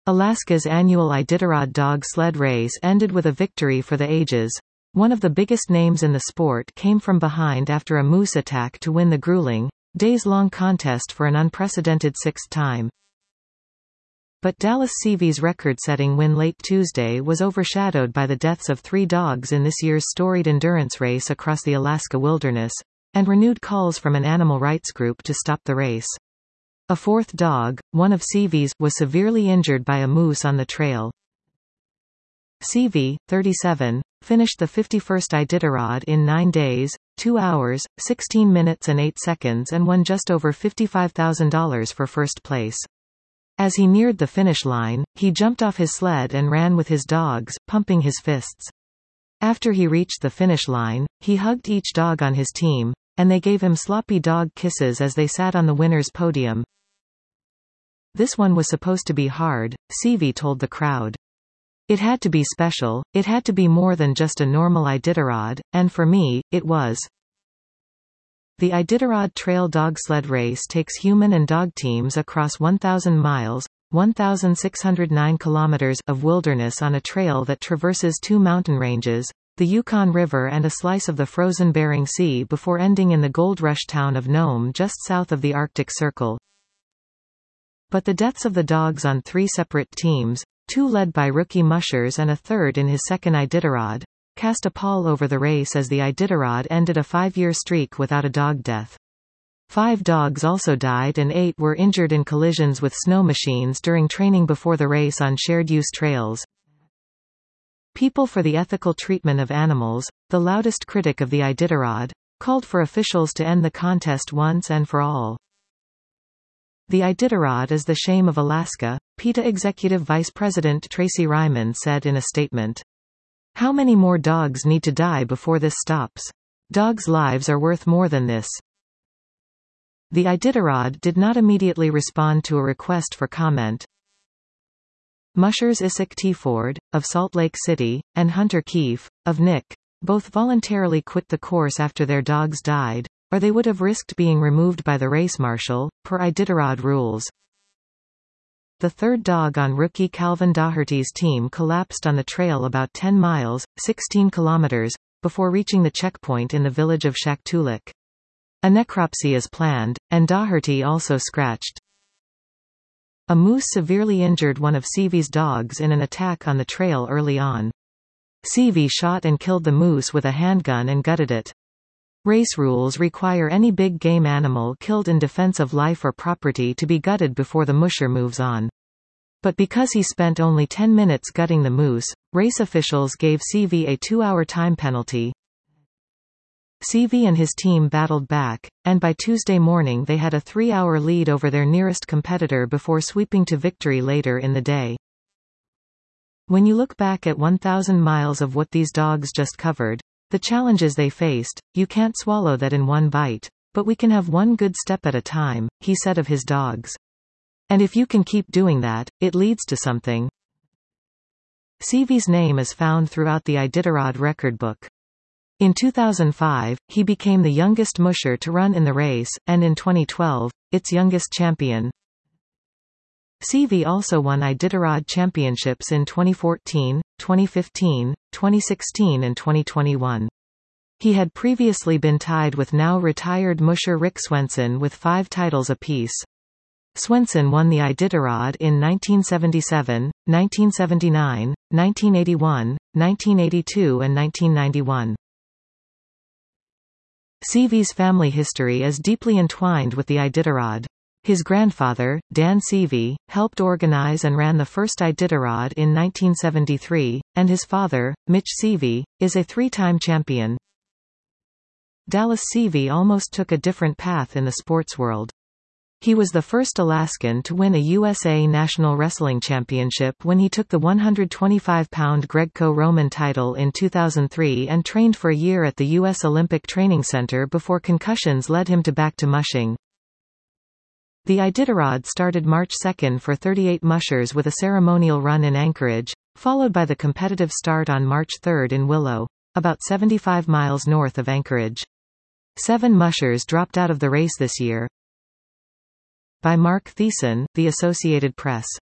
Alaska's annual Iditarod dog sled race ended with a victory for the ages. One of the biggest names in the sport came from behind after a moose attack to win the grueling, days-long contest for an unprecedented sixth time. But Dallas Seavey's record-setting win late Tuesday was overshadowed by the deaths of 3 dogs in this year's storied endurance race across the Alaska wilderness, and renewed calls from an animal rights group to stop the race. A 4th dog, one of Seavey's, was severely injured by a moose on the trail. Seavey, 37, finished the 51st Iditarod in 9 days, 2 hours, 16 minutes and 8 seconds and won just over $55,000 for first place. As he neared the finish line, he jumped off his sled and ran with his dogs, pumping his fists. After he reached the finish line, he hugged each dog on his team, and they gave him sloppy dog kisses as they sat on the winner's podium. "This one was supposed to be hard," Seavey told the crowd. "It had to be special, it had to be more than just a normal Iditarod, and for me, it was." The Iditarod Trail Dog Sled Race takes human and dog teams across 1,000 miles, 1,609 kilometers of wilderness on a trail that traverses 2 mountain ranges, the Yukon River and a slice of the frozen Bering Sea before ending in the gold rush town of Nome just south of the Arctic Circle. But the deaths of the dogs on 3 separate teams, 2 led by rookie mushers and a third in his second Iditarod, cast a pall over the race as the Iditarod ended a 5-year streak without a dog death. 5 dogs also died and 8 were injured in collisions with snow machines during training before the race on shared-use trails. People for the Ethical Treatment of Animals, the loudest critic of the Iditarod, called for officials to end the contest once and for all. "The Iditarod is the shame of Alaska," PETA Executive Vice President Tracy Ryman said in a statement. "How many more dogs need to die before this stops? Dogs' lives are worth more than this." The Iditarod did not immediately respond to a request for comment. Mushers Isaac T. Ford, of Salt Lake City, and Hunter Keefe, of Nick, both voluntarily quit the course after their dogs died, or they would have risked being removed by the race marshal, per Iditarod rules. The 3rd dog on rookie Calvin Daugherty's team collapsed on the trail about 10 miles, 16 kilometers, before reaching the checkpoint in the village of Shaktoolik. A necropsy is planned, and Daugherty also scratched. A moose severely injured one of Seavey's dogs in an attack on the trail early on. Seavey shot and killed the moose with a handgun and gutted it. Race rules require any big game animal killed in defense of life or property to be gutted before the musher moves on. But because he spent only 10 minutes gutting the moose, race officials gave Seavey a 2-hour time penalty. Seavey and his team battled back, and by Tuesday morning they had a 3-hour lead over their nearest competitor before sweeping to victory later in the day. When you look back at 1,000 miles of what these dogs just covered, the challenges they faced, you can't swallow that in one bite. But we can have one good step at a time, he said of his dogs. And if you can keep doing that, it leads to something. Seavey's name is found throughout the Iditarod record book. In 2005, he became the youngest musher to run in the race, and in 2012, its youngest champion. Seavey also won Iditarod championships in 2014, 2015, 2016 and 2021. He had previously been tied with now retired musher Rick Swenson with 5 titles apiece. Swenson won the Iditarod in 1977, 1979, 1981, 1982 and 1991. Seavey's family history is deeply entwined with the Iditarod. His grandfather, Dan Seavey, helped organize and ran the first Iditarod in 1973, and his father, Mitch Seavey, is a 3-time champion. Dallas Seavey almost took a different path in the sports world. He was the first Alaskan to win a USA National Wrestling Championship when he took the 125-pound Greco-Roman title in 2003 and trained for a year at the U.S. Olympic Training Center before concussions led him back to mushing. The Iditarod started March 2 for 38 mushers with a ceremonial run in Anchorage, followed by the competitive start on March 3 in Willow, about 75 miles north of Anchorage. 7 mushers dropped out of the race this year. By Mark Thiessen, The Associated Press.